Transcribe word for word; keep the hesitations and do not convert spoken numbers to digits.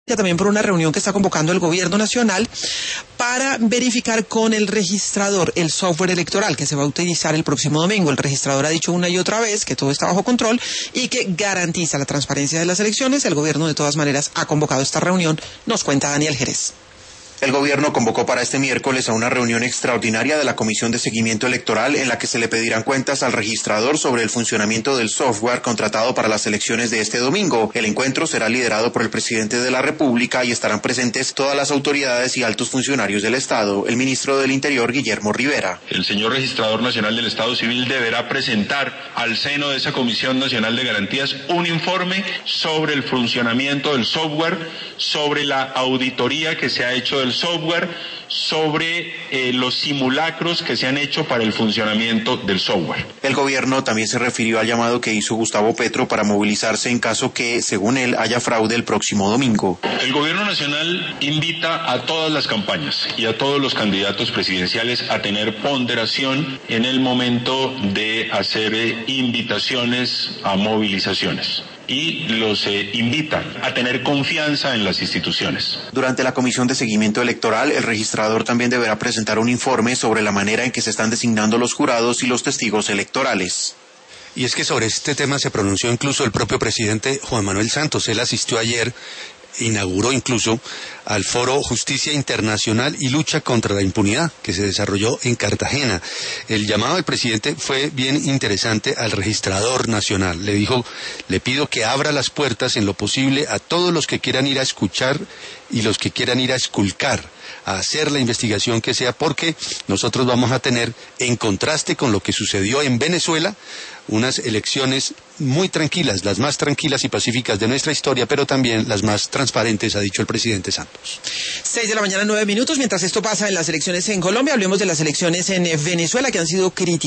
también por una reunión que está convocando el gobierno nacional para verificar con el registrador el software electoral que se va a utilizar el próximo domingo. El registrador ha dicho una y otra vez que todo está bajo control y que garantiza la transparencia de las elecciones. El gobierno de todas maneras ha convocado esta reunión, nos cuenta Daniel Jerez. El gobierno convocó para este miércoles a una reunión extraordinaria de la Comisión de Seguimiento Electoral en la que se le pedirán cuentas al registrador sobre el funcionamiento del software contratado para las elecciones de este domingo. El encuentro será liderado por el presidente de la República y estarán presentes todas las autoridades y altos funcionarios del Estado. El ministro del Interior, Guillermo Rivera. El señor registrador nacional del Estado Civil deberá presentar al seno de esa Comisión Nacional de Garantías un informe sobre el funcionamiento del software, sobre la auditoría que se ha hecho del software, sobre eh, los simulacros que se han hecho para el funcionamiento del software. El gobierno también se refirió al llamado que hizo Gustavo Petro para movilizarse en caso que, según él, haya fraude el próximo domingo. El gobierno nacional invita a todas las campañas y a todos los candidatos presidenciales a tener ponderación en el momento de hacer eh, invitaciones a movilizaciones. Y los eh, invita a tener confianza en las instituciones. Durante la Comisión de Seguimiento Electoral, el registrador también deberá presentar un informe sobre la manera en que se están designando los jurados y los testigos electorales. Y es que sobre este tema se pronunció incluso el propio presidente Juan Manuel Santos. Él asistió ayer, inauguró incluso al Foro Justicia Internacional y Lucha contra la Impunidad, que se desarrolló en Cartagena. El llamado del presidente fue bien interesante al registrador nacional. Le dijo, le pido que abra las puertas en lo posible a todos los que quieran ir a escuchar y los que quieran ir a esculcar, a hacer la investigación que sea, porque nosotros vamos a tener, en contraste con lo que sucedió en Venezuela, unas elecciones muy tranquilas, las más tranquilas y pacíficas de nuestra historia, pero también las más transparentes, ha dicho el presidente Santos. Seis de la mañana, nueve minutos. Mientras esto pasa en las elecciones en Colombia, hablemos de las elecciones en Venezuela, que han sido críticas.